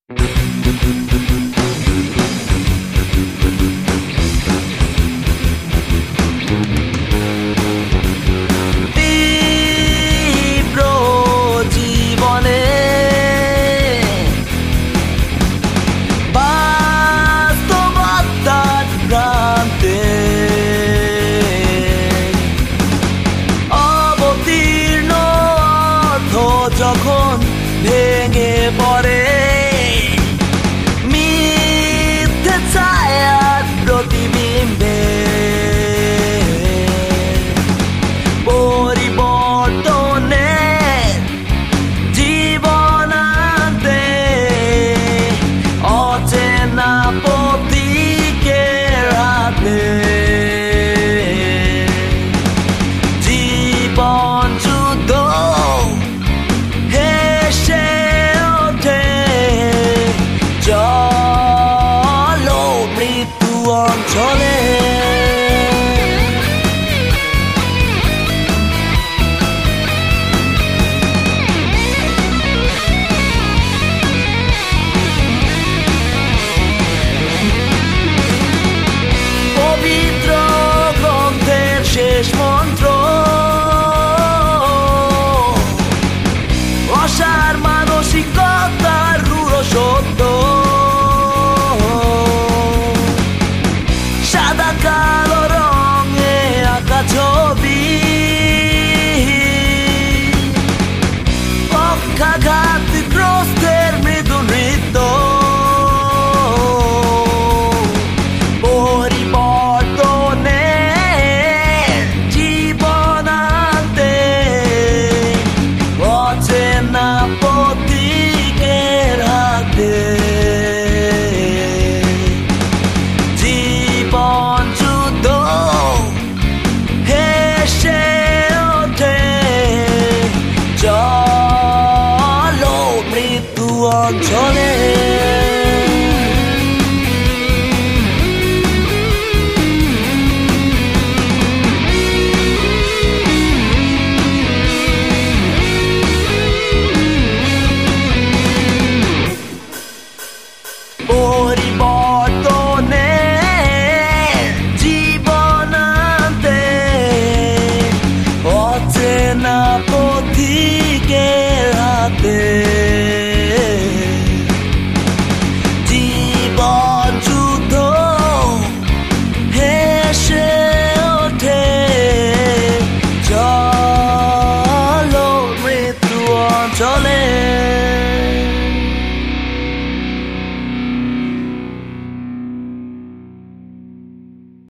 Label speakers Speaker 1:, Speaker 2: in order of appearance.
Speaker 1: তীব্র জীবনে বাস্তবতার প্রান্তে অবতীর্ণ অর্থ যখন ভেঙে পড়ে, মিথ্যে ছায়ার প্রতিবিম্বে পরিবর্তনের জীবন আনতে অচেনা প্রতীকের হাতে জীবন যুদ্ধ হেসে ওঠে। চলো মৃত্যু অঞ্চলে, পবিত্র গ্রন্থের শেষ মন্ত্র, অসার মানসিকতার রূঢ় সত্য, সাদা কালো রঙে আঁকা ছবি, পক্ষাঘাতগ্রস্তের মৃদু নৃত্য, পরিবর্তনের জীবন আনতে অচেনা প্রতীকের হাতে জীবন যুদ্ধ হেসে ওঠে। চলো মৃত্যু অঞ্চলে।